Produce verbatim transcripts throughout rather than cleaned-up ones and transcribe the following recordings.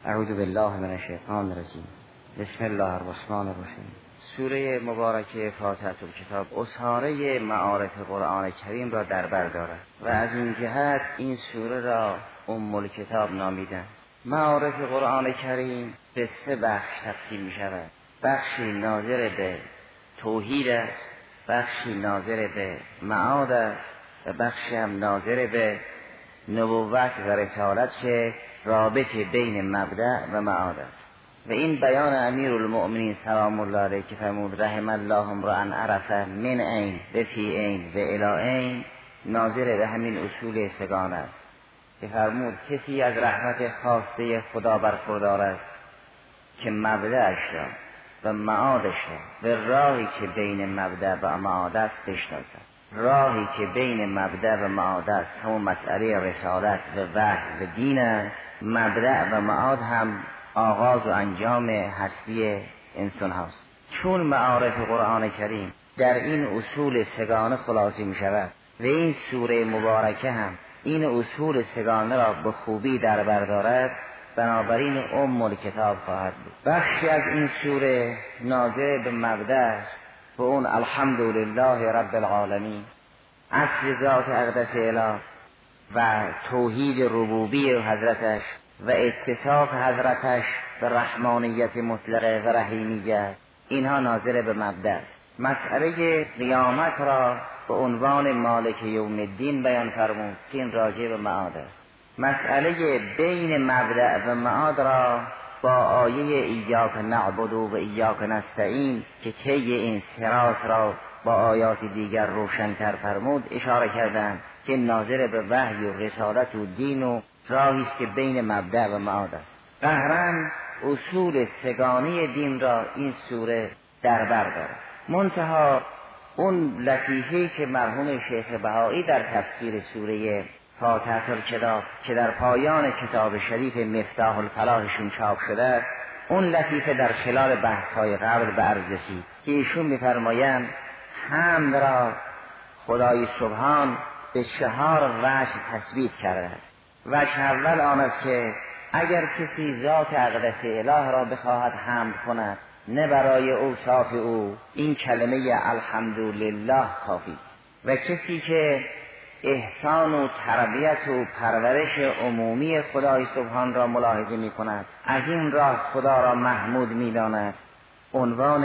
اعوذ بالله من الشیطان الرجیم. بسم الله الرحمن الرحیم. سوره مبارکه فاتحه الکتاب اساره معارف قرآن کریم را در بر دارد و از این جهت این سوره را ام الکتاب نامیدند. معارف قرآن کریم به سه بخش تقسیم می شود. بخشی ناظر به توحید است، بخشی ناظر به معاد است و بخشی هم ناظر به نبوت و رسالت که رابط بین مبدأ و معاد است. و این بیان امیرالمؤمنین سلام الله علیه که فرمود رحم الله امرأ عرف من عین و فی عین و الی عین ناظر به همین اصول سگان است که فرمود کسی از رحمت خواسته خدا برخوردار است که مبدأش را و معادش را و راهی که بین مبدأ و معاد است بشناسد. راهی که بین مبدأ و معاد است همون مسئله رسالت و وحی و دین است. مبدأ و معاد هم آغاز و انجام هستی انسان هاست. چون معارف قرآن کریم در این اصول سگانه خلاصه می شود و این سوره مبارکه هم این اصول سگانه را به خوبی در بر دارد، بنابراین ام الکتاب خواهد بود. بخشی از این سوره ناظر به مبدأ است و اون الحمدلله رب العالمین، اصل ذات اقدس اله و توحید ربوبی حضرتش و اتصاف حضرتش به رحمانیت مطلقه و رحیمیت، اینها ناظر به مبدأ است. مسئله قیامت را به عنوان مالک یوم الدین بیان فرمود که این راجع به معاد است. مسئله بین مبدأ و معاد را با آیه ایاک نعبد و ایاک نستعین که طی این سراس را با آیات دیگر روشن‌تر فرمود اشاره کردند که ناظر به وحی و رسالت و دین و راهی است که بین مبدأ و معاد است. قهرن اصول سگانی دین را این سوره در بر دارد. منتها اون لطیفه‌ای که مرحوم شیخ بهایی در تفسیر سوره فاتحه الکتاب که در پایان کتاب شریف مفتاح الفلاحشون چاپ شده است، اون لطیفه در خلال بحث‌های قبل به عرض رسید که ایشون می‌فرمایند حمد را خدای سبحان به چهار وجه تثبیت کرده است. وجه اول آن است که اگر کسی ذات اقدس اله را بخواهد حمد کند نه برای اوصاف او، این کلمه الحمدلله کافی است. و کسی که احسان و تربیت و پرورش عمومی خدای سبحان را ملاحظه می کند، از این راه خدا را محمود می داند. عنوان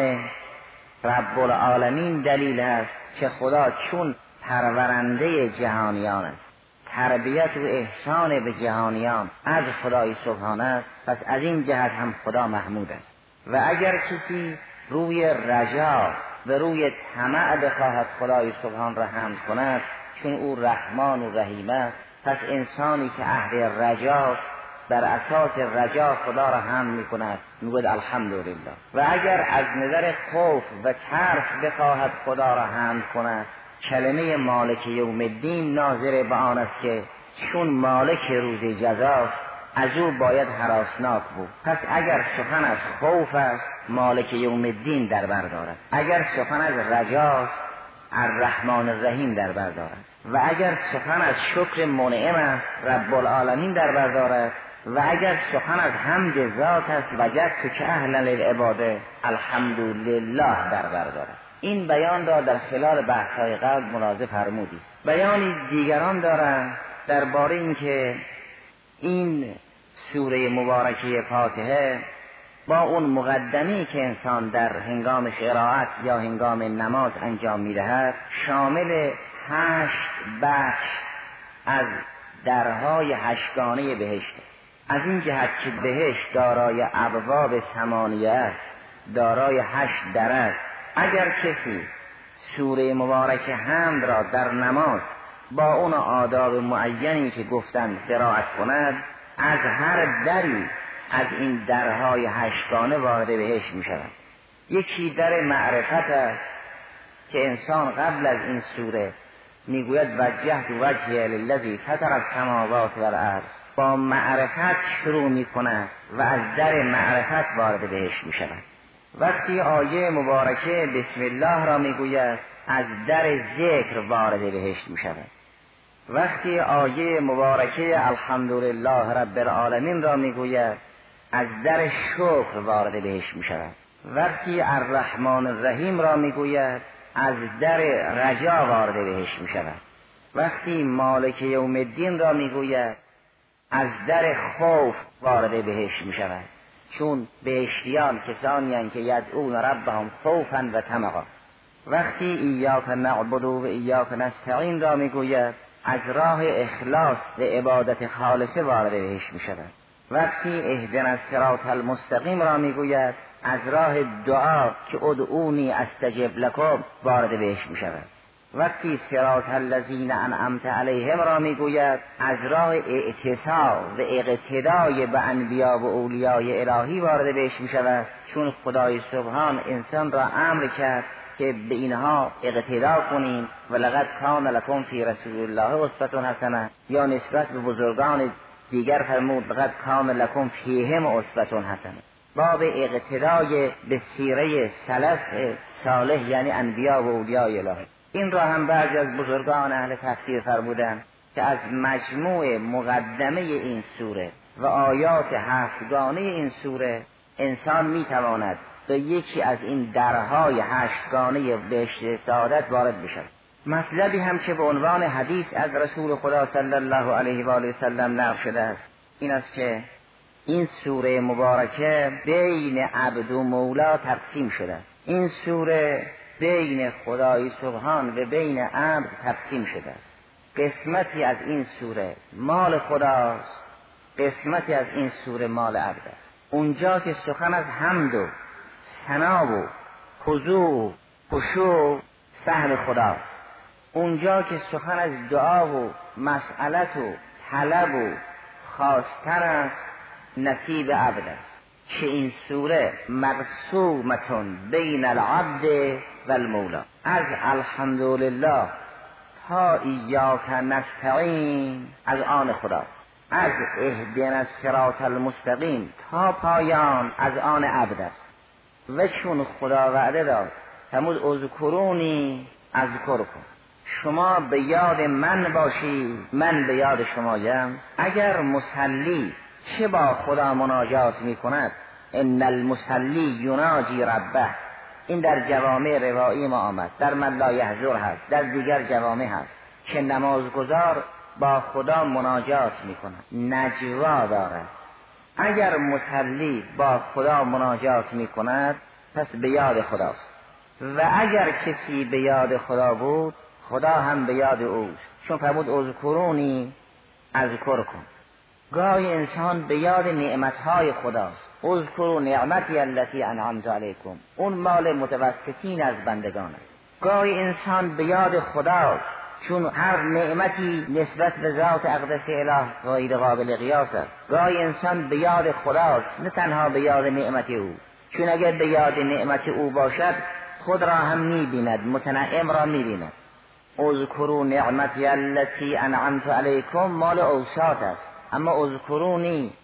رب العالمین دلیل است که خدا چون پرورنده جهانیان است، تربیت و احسان به جهانیان از خدای سبحان است، پس از این جهت هم خدا محمود است. و اگر کسی روی رجا و روی طمع بخواهد خدای سبحان را حمد کند چون او رحمان و رحیم است، پس انسانی که اهل رجاست بر اساس رجا خدا را حمد می کند میگوید الحمدلله. و اگر از نظر خوف و ترس بخواهد خدا را حمد کند، کلمه مالک یوم الدین ناظر به آن است که چون مالک روز جزاست از او باید هراسناک بود. پس اگر سخن از خوف است مالک یوم الدین در بر دارد، اگر سخن از رجاست الرحمن الرحیم در بر دارد، و اگر سخن از شکر منعم است رب العالمین در بر دارد، و اگر سخن از حمد ذات است وجدت که اهل للعباده الحمدلله در بر دارد. این بیان را در خلال بحث‌های قبل ملاحظه فرمودید. بیانی دیگران دارند درباره اینکه این سوره مبارکه فاتحه با اون مقدمی که انسان در هنگام قرائت یا هنگام نماز انجام می‌دهد شامل هشت بخش از درهای هشتگانه بهشت است. از این جهت که بهشت دارای ابواب ثمانیه است، دارای هشت در است. اگر کسی سوره مبارکه حمد را در نماز با اون آداب معینی که گفتند قرائت کند، از هر دری از این درهای هشتگانه وارد بهشت می شود. یکی در معرفت است که انسان قبل از این سوره میگوید وجهت وجهی للذی فطر السماوات والارض، با معرفت شروع می کند و از در معرفت وارد بهشت می شود. وقتی آیه مبارکه بسم الله را میگوید از در ذکر وارد بهشت می شود. وقتی آیه مبارکه الحمدلله رب العالمین را میگوید از در شکر وارد بهش می شود. وقتی الرحمن الرحیم را می گوید از در رجا وارد بهش می شود. وقتی مالک یوم الدین را می گوید از در خوف وارد بهش می شود، چون بهشتیان کسانی هستند که یدعون ربهم خوفا و طمعا. وقتی ایاک نعبد و ایاک نستعین را می گوید از راه اخلاص و عبادت خالصه وارد بهش می شود. وقتی اهدنا الصراط المستقیم را می گوید از راه دعا که ادعونی استجب لکم وارد بهش می شود. وقتی صراط الذین انعمت علیهم را می گوید از راه اعتصام و اقتدای به انبیا و اولیای الهی وارد بهش می شود، چون خدای سبحان انسان را امر کرد که به اینها اقتدا کنیم و لقد کان لکم فی رسول الله اسوة حسنه، یا نسبت به بزرگان دیگر فرمود لقد کان لکم فیهم اسوة حسنه. باب اقتدای به سیره سلف صالح یعنی انبیا و اولیای الهی. این را هم بعضی از بزرگان اهل تفسیر فرمودند که از مجموع مقدمه این سوره و آیات هفتگانه این سوره انسان میتواند به یکی از این درهای هشتگانه بهشت سعادت وارد بشود. مطلبی هم که به عنوان حدیث از رسول خدا صلی الله علیه و آله و سلم نقل شده است این است که این سوره مبارکه بین عبد و مولا تقسیم شده است. این سوره بین خدای سبحان و بین عبد تقسیم شده است. قسمتی از این سوره مال خداست، قسمتی از این سوره مال عبد است. اونجا که سخن از حمد و ثنا و خضوع و خشوع سهم خداست، اونجا که سخن از دعا و مسئلت و طلب و خواستن است نصیب عبد است. که این سوره مقسومتون بین العبد و المولا، از الحمدلله تا ایاک نستعین از آن خداست، از اهدنا الصراط المستقیم تا پایان از آن عبد است. و چون خدا وعده داد فرمود اذکرونی اذکرکم، شما به یاد من باشی من به یاد شمایم. اگر مصلی چه با خدا مناجات می کند، ان المصلی یناجی ربه، این در جوامع روایی ما آمد، در من لا یحضر هست، در دیگر جوامع هست که نمازگزار با خدا مناجات می کند، نجوا دارد. اگر مصلی با خدا مناجات می کند پس به یاد خداست، و اگر کسی به یاد خدا بود خدا هم به یاد اوست، چون فرمود اذکرونی اذکرکم. گاهی انسان به یاد نعمتهای خداست، اذکروا نعمتی التي انعمت علیکم، اون مال متوسطین از بندگان است. گاهی انسان به یاد خداست، چون هر نعمتی نسبت به ذات اقدس اله غیر قابل قیاس است. گاهی انسان به یاد خداست، نه تنها به یاد نعمت او، چون اگر به یاد نعمت او باشد خود را هم می‌بیند، متنعم را می‌بیند. اذکروا نعمتی التي انعمت علیکم مال اوساط است، اما اذکرونی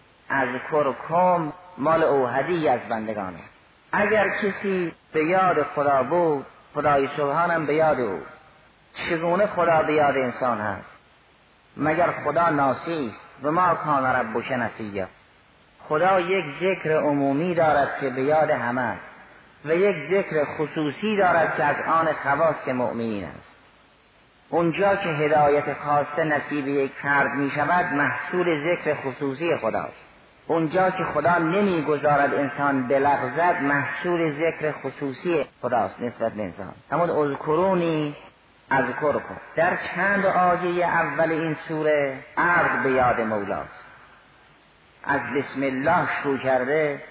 اذکرکم مال اوحدی از بندگانه. اگر کسی به یاد خدا بود خدای سبحان هم به یاد او. چگونه خدا به یاد انسان هست؟ مگر خدا ناسی است؟ و ما کان ربک نسیا. خدا یک ذکر عمومی دارد که به یاد همه است و یک ذکر خصوصی دارد که از آن خواص مؤمنین است. اونجا که هدایت خاصه نصیب یک فرد می شود محصول ذکر خصوصی خداست. اونجا که خدا نمی گذارد انسان بلغزد محصول ذکر خصوصی خداست نسبت به انسان. همون اذکرونی اذکرکم. در چند آیه اول این سوره عبد به یاد مولاست، از بسم الله شروع کرده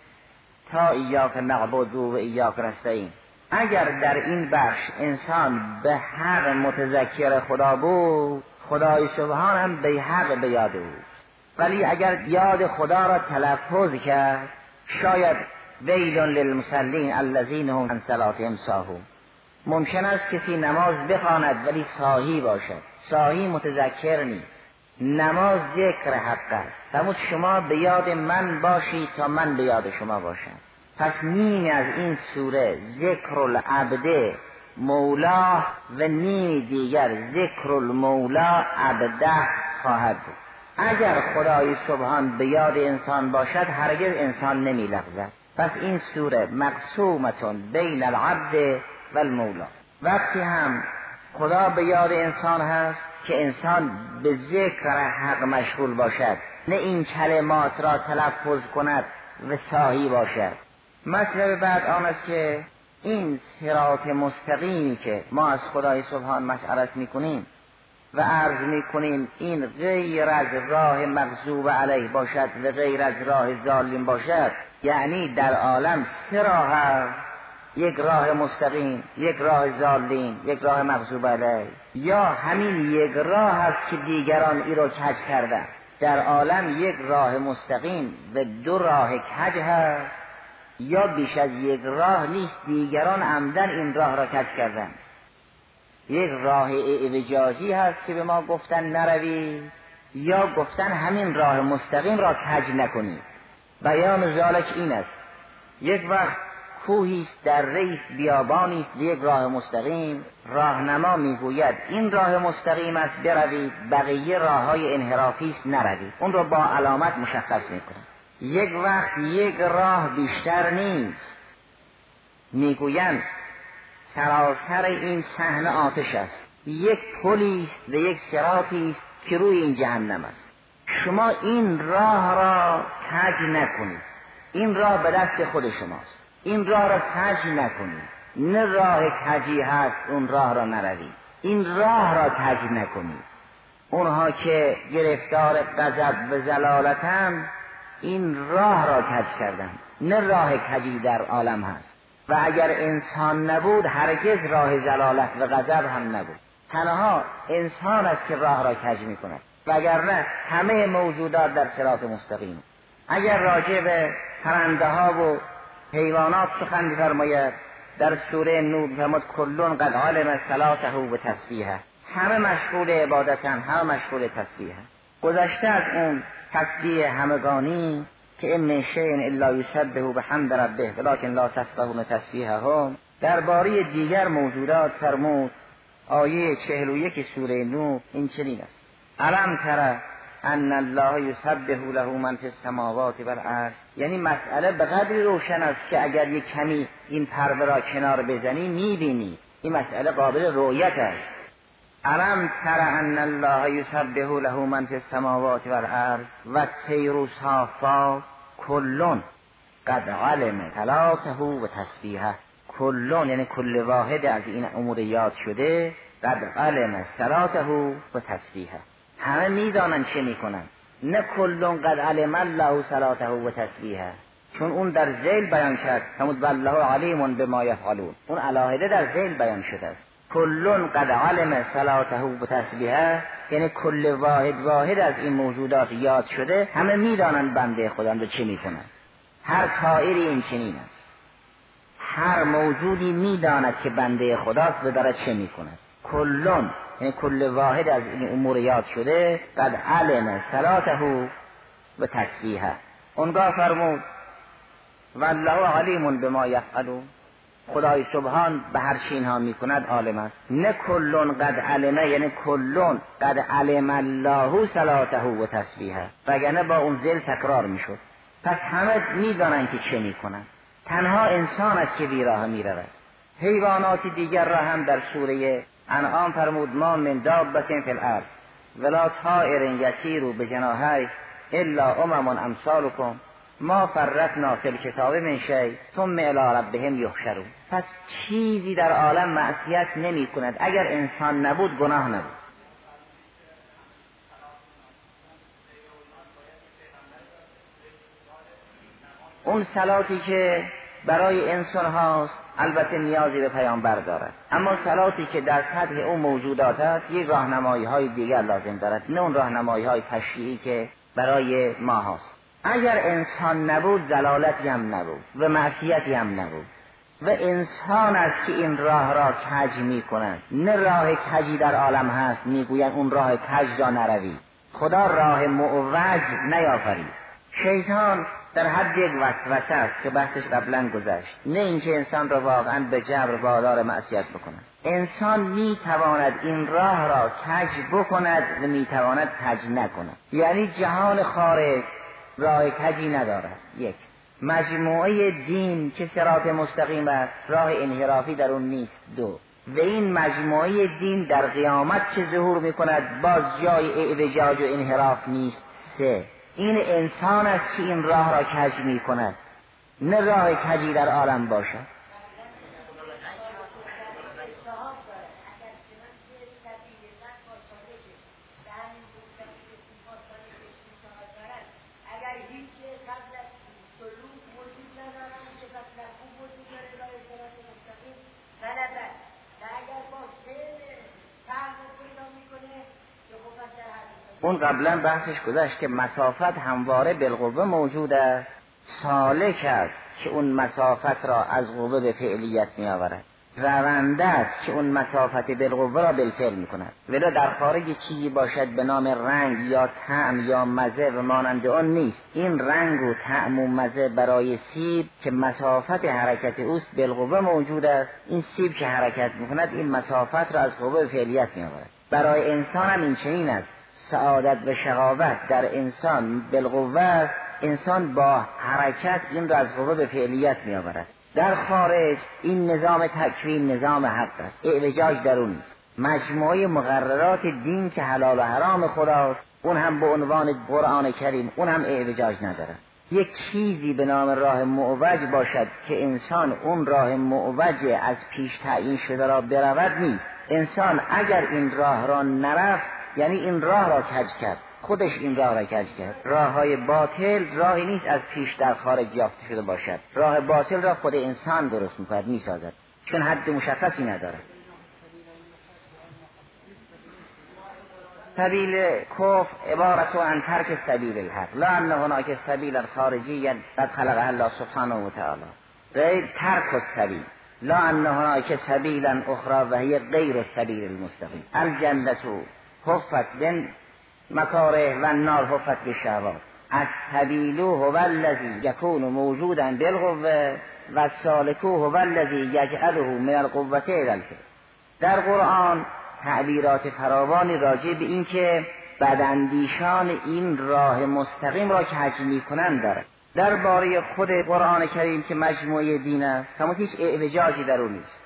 تا ایاک نعبد و ایاک نستعین. اگر در این بخش انسان به حق متذکر خدا بود خدای سبحان هم به حق به یاد بود، ولی اگر یاد خدا را تلفظ کرد شاید ویل للمصلین الذین هم عن صلاتهم ساهون. ممکن است کسی نماز بخواند ولی ساهی باشد، ساهی متذکر نیست. نماز ذکر حق است، فرمود شما به یاد من باشید تا من به یاد شما باشم. پس نیم از این سوره ذکر العبد مولا و نیم دیگر ذکر المولا عبده خواهد بود. اگر خدای سبحان به یاد انسان باشد هرگز انسان نمی لغزد. پس این سوره مقسومتون بین العبد و المولا. وقتی هم خدا به یاد انسان هست که انسان به ذکر حق مشغول باشد، نه این کلمات را تلفظ کند و ساهی باشد. مطلب بعد آن است که این صراط مستقیمی که ما از خدای سبحان مسئلت میکنیم و عرض میکنیم این غیر از راه مغضوب علیه باشد و غیر از راه ضالین باشد، یعنی در عالم سه راه هست، یک راه مستقیم، یک راه ضالین، یک راه مغضوب علیه، یا همین یک راه هست که دیگران ای را کج کردن. در عالم یک راه مستقیم و دو راه کج هست، یا بیش از یک راه نیست، دیگران عمدن این راه را کج کردن. یک راه اعوجاجی هست که به ما گفتن نروی، یا گفتن همین راه مستقیم را کج نکنی. بیان ذالک این است: یک وقت کوهی است، دره است، بیابانی است، یک راه مستقیم، راهنما میگوید این راه مستقیم است بروید، بقیه راههای انحرافی است نروید، اون را با علامت مشخص میکنه. یک وقت یک راه بیشتر نیست، میگویند سراسر این صحنه آتش است، یک پلی است و یک صراطی است که روی این جهنم است. شما این راه را کج نکنید، این راه به دست خود شماست، این راه را کج نکنید، نه راه کجی هست اون راه را نروید، این راه را کج نکنید. اونها که گرفتار غضب و ضلالتند این راه را کج کردند، نه راه کجی در عالم هست. و اگر انسان نبود هرگز راه ضلالت و غضب هم نبود، تنها انسان است که راه را کج می کند، وگرنه همه موجودات در صراط مستقیم. اگر راجع به پرنده ها و حیوانات سخن بفرماید در سوره نور فرمود کلون قد علم صلاته و تسبیحه، همه مشغول عبادتن، همه مشغول تسبیحه. گذشته از اون تسبیح همگانی که ان من شیء الا یسبح بحمد ربه ولکن لا تفقهون تسبیحهم، درباره دیگر موجودات فرمود آیه چهل و یک سوره نور این چنین است: الم تر ان الله یسبح له من فی السماوات والارض. یعنی مسئله به قدری روشن است که اگر یک کمی این پرده را کنار بزنی میبینی این مسئله قابل رؤیت است. الم تر ان الله یسبح له من فی السماوات والارض والطیر صافات کلون قد علم صلاته و تسبیحه. کلون یعنی کل واحد از این امور یاد شده، قد علم صلاته و تسبیحه، همه میدانن چه میکنن، نه کلون قد علم الله صلاته و تسبیحه، چون اون در ذیل بیان شد فرمود والله علیم بما یفعلون، اون علاهده در ذیل بیان شده است. کلون قد علم صلاته و تسبیحه یعنی کل واحد واحد از این موجودات یاد شده، همه میدانن بنده خدا رو چه میکنن. هر طائری این چنین است، هر موجودی میداند که بنده خداست و داره چه میکنه. کلون یعنی کل واحد از این امور یاد شده، قد علم صلاته و تسبیحه. اونگاه فرمود والله علیم بما یفعلون، خدای سبحان به هر چی اینها میکند عالم است. نه کلون قد علمه یعنی کلون قد علم الله صلاته و تسبیحه، وگرنه با اون ذل تکرار میشد. پس همه میدانند که چه میکنند، تنها انسان است که بیراه میرود. حیوانات دیگر را هم در سوره انعام فرمود ما من دابة فی الارض ولا طائر یطیر بجناحیه الا امم امثالکم ما فرطنا فی الکتاب من شیء ثم الی ربهم یحشرون. پس چیزی در عالم معصیت نمی کند، اگر انسان نبود گناه نبود. اون صلاتی که برای انسان هاست البته نیازی به پیامبر دارد، اما صلاتی که در سطح اون موجودات است یک راهنمایی های دیگر لازم دارد، نه اون راهنمایی های تشریعی که برای ما هست. اگر انسان نبود ضلالتی هم نبود و معصیتی هم نبود، و انسان است که این راه را کج می کند، نه راه کجی در عالم هست میگویند اون راه کج را نروی. خدا راه معوج نیافرید. شیطان در حد یک وسوسه است که بحثش قبلا گذشت، نه اینکه انسان را واقعا به جبر وادار معصیت بکند. انسان میتواند این راه را کج بکند و میتواند کج نکند، یعنی جهان خارج راه کجی ندارد. یک مجموعه دین که صراط مستقیم است، راه انحرافی در اون نیست. دو و این مجموعه دین در قیامت که ظهور میکند باز جای اعوجاج و انحراف نیست. سه این انسان است که این راه را کج میکند، نه راه کجی در عالم باشد. اون قبلا بحثش گذشت که مسافت همواره بالقوه موجود است، سالک است که اون مسافت را از قوه به فعلیت می آورد، رونده است که اون مسافت بالقوه را بالفعل می کند. ولی در خارج چیزی باشد به نام رنگ یا طعم یا مزه و مانند آن نیست. این رنگ و طعم و مزه برای سیب که مسافت حرکت اوست بالقوه موجود است، این سیب که حرکت می کند این مسافت را از قوه به فعلیت می آورد. برای انسان هم این چنین است، سعادت و شقاوت در انسان بالقوه است، انسان با حرکت این را از قوه به فعلیت می آورد. در خارج این نظام تکوین نظام حق است، اعوجاج در اون نیست. مجموعه مقررات دین که حلال و حرام خداست، اون هم به عنوان قرآن کریم، اون هم اعوجاج نداره. یک چیزی به نام راه معوج باشد که انسان اون راه معوج از پیش تعیین شده را برود نیست. انسان اگر این راه را نرفت یعنی این راه را کج کرد، خودش این راه را کج کرد. راه های باطل راهی نیست از پیش در خارج یافته شده باشد، راه باطل را خود انسان درست میکند، میسازد، چون حد مشخصی نداره. سبیل کفر عبارت عن ترک سبیل الحق، لا ان هناک سبیلا خارجیا قد خلقها الله سبحانه و تعالی، غیر ترک السبیل، لا ان هناک سبیلا اخرى و هی غیر السبیل المستقیم. الجنة حفت بن مکاره و النار حفت بالشهوات. السبیل هو الذی یکون موجودا بالقوه و السالک هو الذی یجعله من القوة الی الفعل. در قرآن تعبیرات فراوانی راجع به این که بداندیشان این راه مستقیم را کج می‌کنند دارد. درباره خود قرآن کریم که مجموعه دین است، همون هیچ اعوجاجی در اون نیست.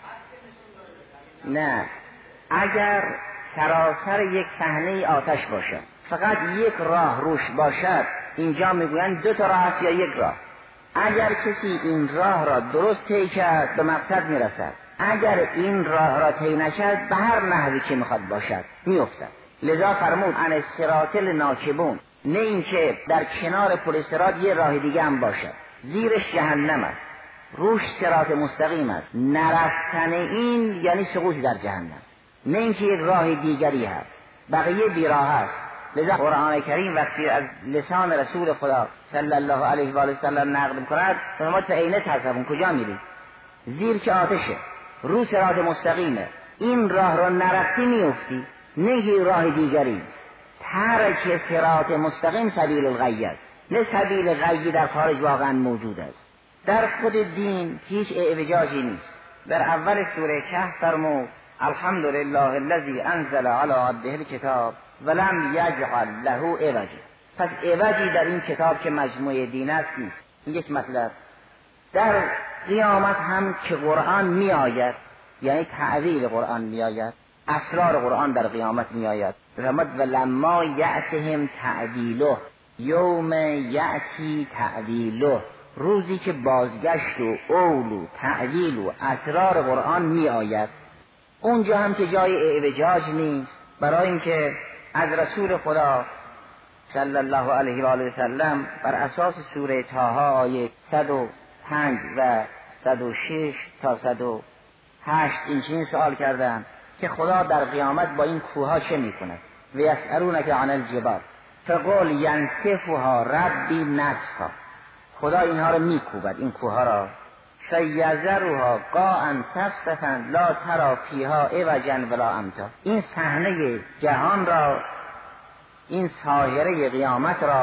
نه، اگر سراسر یک صحنه آتش باشد، فقط یک راه روش باشد، اینجا میگویند دو تا راه است یا یک راه. اگر کسی این راه را درست طی کرد به مقصد میرسد، اگر این راه را طی نکرد به هر نحوی که میخواد باشد میافتد. لذا فرمود عن الصراط الناکبون، نه اینکه در کنار پل صراط یه راه دیگه هم باشد، زیرش جهنم است، روش صراط مستقیم است. نرفتن این یعنی سقوط در جهنم، نه اینکه یک راه دیگری هست، بقیه بیراه است. لذا قرآن کریم وقتی از لسان رسول خدا صلی الله علیه و آله و سلم نقل می‌کند، فرمود فأین تذهبون، کجا میرید؟ زیر که آتشه، رو صراط مستقیمه، این راه را نرفتی میافتی، نه یک راه دیگری است. ترک صراط مستقیم سبیل الغی است، نه سبیل غی در خارج واقعا موجود است. در خود دین هیچ اعوجاجی نیست. در اول سوره کهف فرمود الحمدلله الذی انزل علی عبده الکتاب ولم یجعل له عوجا. پس عوجی در این کتاب که مجموعه دین است نیست. این یک مطلب. در قیامت هم که قرآن می آید، یعنی تعویل قرآن می آید، اسرار قرآن در قیامت می آید. رمد ولما یأتهم تعویله یوم یأتی تعویله، روزی که بازگشت و اول و تعویل و اسرار قرآن می آید. اونجا هم که جای اعوجاج نیست، برای اینکه از رسول خدا صلی الله علیه و آله و سلم بر اساس سوره طه آیه صد و پنج و صد و شش تا صد و هشت این چنین سوال کردند که خدا در قیامت با این کوها چه میکند؟ و یسألونک عن الجبال فقل ینسفها ربی نسفا، خدا اینها رو میکوبد، این کوها را، فیذرها قاعا صفصفا لا تری فیها عوجا ولا امتا. این صحنه جهان را، این ساحره قیامت را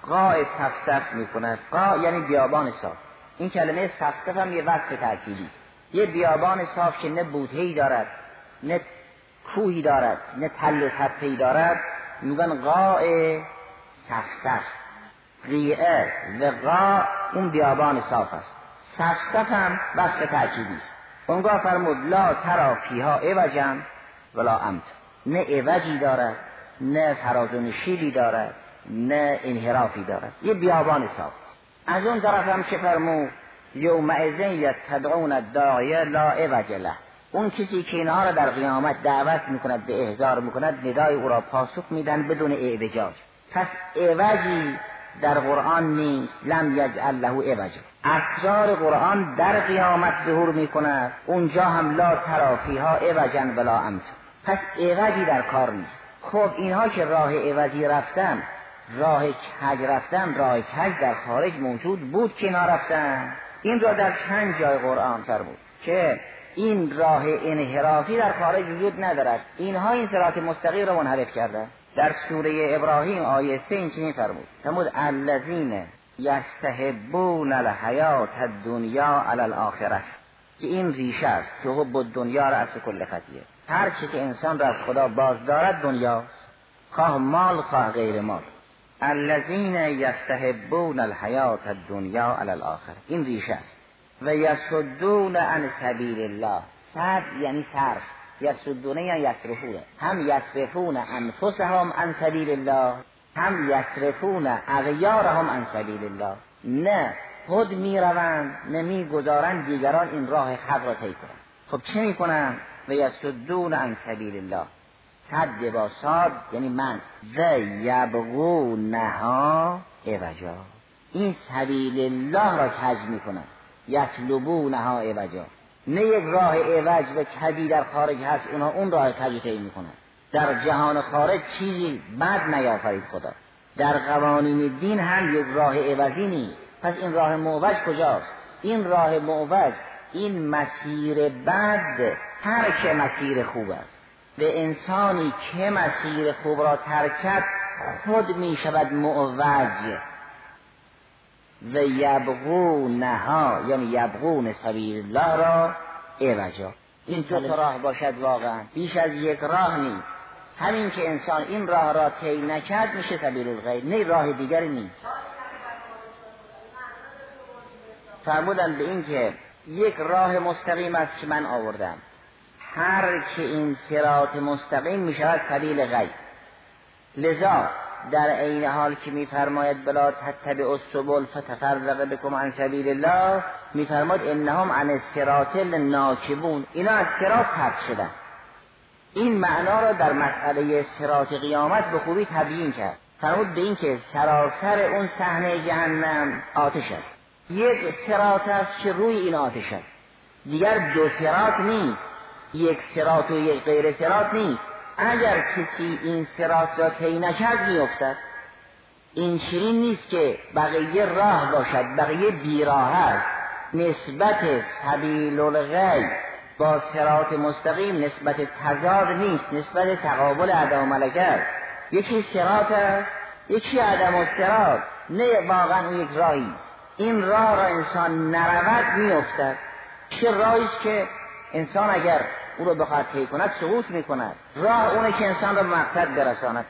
قاع صفصف میکند. قاع یعنی بیابان صاف. این کلمه صفصف هم یه وصف تأکیدی، یه بیابان صاف که نه بوتهی دارد، نه کوهی دارد، نه تل و تپهی دارد، میگن قاع صفصف. قیعه و قاع اون بیابان صاف است. صفصف هم وصف تأکیدی است. اونگاه فرمود لا ترا فیها عوجا ولا امت، نه عوجی دارد، نه فراز و نشیبی دارد، نه انحرافی دارد، یه بیابان صاف. از اون طرف هم چه فرمود یومئذ یتبعون الداعی لا عوج له، اون کسی که اینها را در قیامت دعوت میکند به احضار میکند ندای او را پاسخ میدن بدون اعوجاج. پس عوجی در قرآن نیست، لم یجعل له عوجا. اسرار قرآن در قیامت ظهور میکند، اونجا هم لا تری فیها عوجا ولا امتا. پس عوجی در کار نیست. خب اینها که راه عوجی رفتن، راه کج رفتن، راه کج در خارج موجود بود که اینا رفتن. این را در چند جای قرآن فرمود که این راه انحرافی در خارج وجود ندارد، اینها این صراط مستقیم را منحرف کردند. در سوره ابراهیم آیه سه این چنین فرمود فرمود الذین یستحبون الحیات الدنیا علی الاخره، که این ریشه است که حب الدنیا را اصل کل خطیه. هر چی که انسان را از خدا باز دارد دنیا، خواه مال خواه غیر مال. الذین یستحبون الحیات الدنیا علی الاخره، این ریشه است. و یصدون عن سبیل الله، صد یعنی صرف، یصدون یعنی یصرفون، هم یصرفون انفسهم عن سبیل الله، هم یصرفون اغیارهم عن سبیل الله. نه خود می روند، نه می گذارند دیگران این راه حق را طی کنند. خب چه می کنند؟ و یصدون عن سبیل الله، صد با صاد یعنی من، و یبغونها عوجا، این سبیل الله را کج می کنند. یطلبونها عوجا، نه یک راه عوج و کجی در خارج هست اونا اون راه کجی طی می کنند. در جهان خارج چیزی بد نیافرید خدا، در قوانین دین هم یک راه عوضی نیست. پس این راه معوج کجاست؟ این راه معوج، این مسیر بد ترک مسیر خوب است. به انسانی که مسیر خوب را ترکت خود می شود معوج. و یبغونها یعنی یبغون سبیل الله را عوجا. این دو تا راه باشد واقعا، بیش از یک راه نیست. همین که انسان این راه را طی نکرد میشه سبیل الغی، نه راه دیگری نیست. فرمودن به این که یک راه مستقیم است که من آوردم، هر که این صراط مستقیم میشود سبیل غی. لذا در عین حال که میفرماید بلا تتبعوا السبل فتفرق بكم عن سبیل الله، میفرماید انهم عن الصراط لناکبون، اینا از صراط پرت شدن. این معنا را در مسئله صراط قیامت به خوبی تبیین کرد. فرمود به این که سراسر اون صحنه جهنم آتش است، یک صراط است که روی این آتش است، دیگر دو صراط نیست، یک صراط و یک غیر صراط نیست. اگر کسی این صراط را طی نکرد میافتد. این چنین نیست که بقیه راه باشد، بقیه بیراه است. نسبت سبیل الغی با صراط مستقیم نسبت تضاد نیست، نسبت تقابل اعداء و ملکت. یکی صراط است، یکی عدم الصراط، نه واقعا اون یک راهی است. این راه را انسان نرود میافتد. چه راهی است که انسان اگر او رو بخواد طی کند سقوط میکند. راه اونه که انسان را به مقصد برساند.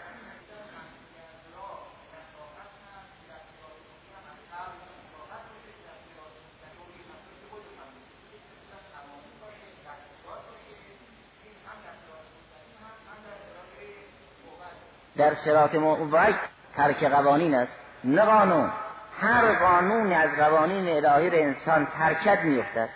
در صراط معوج ترک قوانین است، نه قانون. هر قانون از قوانین الهی را انسان ترکت میافتد.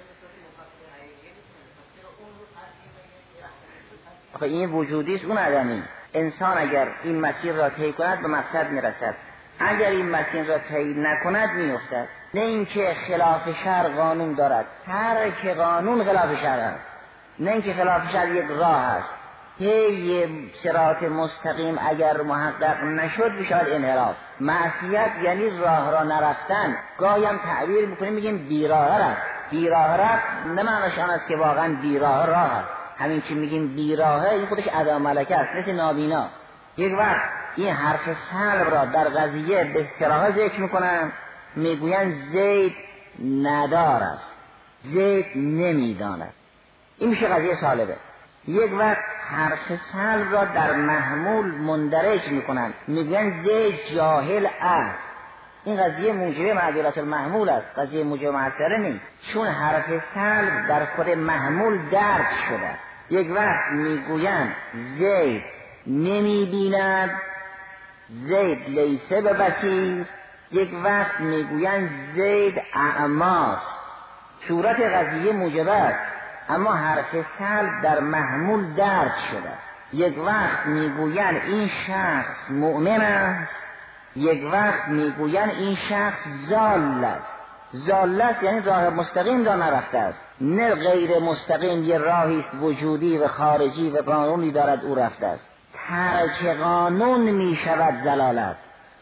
آخه این وجودی است، اون عدمی. انسان اگر این مسیر را طی کند به مقصد میرسد، اگر این مسیر را طی نکند میافتد. نه اینکه خلاف شرع قانون دارد، ترک قانون خلاف شرع است. نه اینکه خلاف شرع یک راه است. هی صراط مستقیم اگر محقق نشد بشود انحراف. معصیت یعنی راه را نرفتن. گاهی هم تعبیر میکنیم میگیم بیراه رفت. بیراه رفت نه معنیش آن است که واقعا بیراه راه است. همین که میگیم بیراهه این خودش ادا ملکه است، مثل نابینا. یک وقت این حرف سلب را در قضیه به صراحت ذکر میکنن، میگویند زید ندار است، زید نمیداند. این میشه قضیه سالبه. یک وقت حرف سلب را در محمول مندرج میکنن، میگویند زید جاهل است. این قضیه موجب معدولت المحمول است، قضیه موجب معطله نیست، چون حرف سلب در خود محمول درج شده. یک وقت میگویند زید نمیبیند، زید لیسه به بصیر. یک وقت میگویند زید اعماست. صورت قضیه موجب است، اما حرف سلب در محمول درج شده. یک وقت میگویند این شخص مؤمن است، یک وقت میگویند این شخص ضال است. ضال است یعنی راه مستقیم را نرفته است، نه غیر مستقیم یه راهی است وجودی و خارجی و قانونی دارد او رفته است. ترک قانون میشود ضلالت.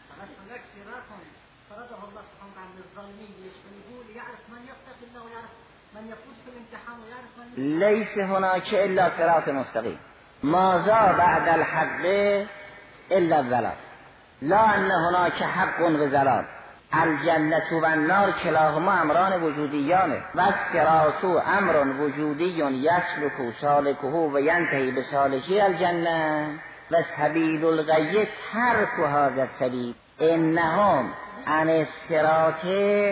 لیس هناک الا صراط مستقیم، ماذا بعد الحق الا الضلال، لا ان هناک حق و ضلال. الجنة و النار کلاهما امران وجودیانه و الصراط امر وجودی یسلک سالکه و ینتهی به سالکی الجنه و سبیل الغی ترک هذا السبیل انهم عن الصراط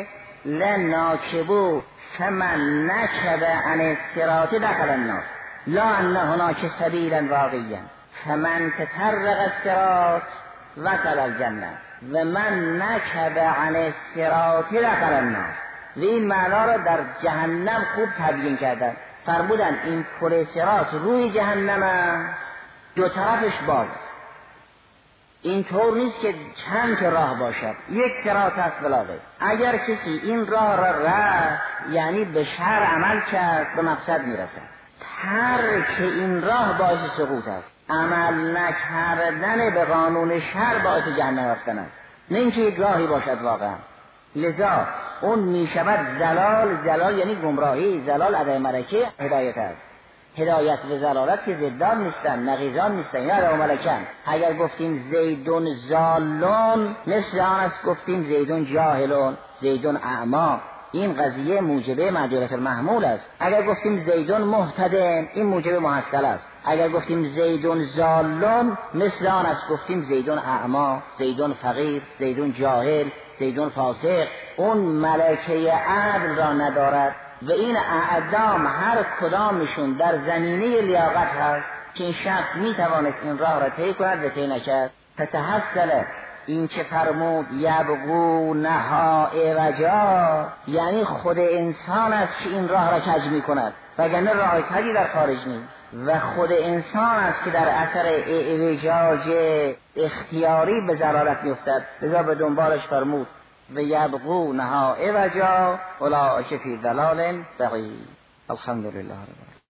لناکبون فمن نکب عن الصراط دخل النار لا ان هناک سبیلا واقعیا فمن تطرق الصراط وصل الجنه و من نکب عن الصراط دخل النار. و این معنا را در جهنم خوب تبیین کردن، فرمودن این پل صراط روی جهنم است، دو طرفش باز است. این طور نیست که چند تا راه باشد، یک صراط است بلاغه. اگر کسی این راه را رفت یعنی به شرع عمل کرد به مقصد میرسد. ترک این راه باعث سقوط است، عمل نکردن به قانون شرع باعث جهنم رفتن است، نه اینکه یک راهی باشد واقعا. لذا اون میشود زلال. زلال یعنی گمراهی، زلال عدم ملکه هدایت است. هدایت و زلالت که ضدان نیستن، نقیضان نیستن، یا عدم ملکن. اگر گفتیم زیدون زالون مثل آن است گفتیم زیدون جاهلون، زیدون اعما، این قضیه موجبه معدولت المحمول است. اگر گفتیم زیدون محتدن این موجب محصل است. اگر گفتیم زیدون زالون مثل آن است گفتیم زیدون اعما، زیدون فقیر، زیدون جاهل، زیدون فاسق. اون ملکه عدل را ندارد و این اعدام هر کدامشون در زمینه لیاقت هست که این شخص میتوانست این راه را طی کند و طی نکرد. فتحصل این که فرمود یبغونها عوجا، یعنی خود انسان است که این راه را کج می کند، وگرنه راه کجی در خارج نیست. و خود انسان است که در اثر اعوجاج اختیاری به ضلالت می افتد. لذا به دنبالش فرمود و یبغونها عوجا اولئک فی ضلال بعید. الحمدلله.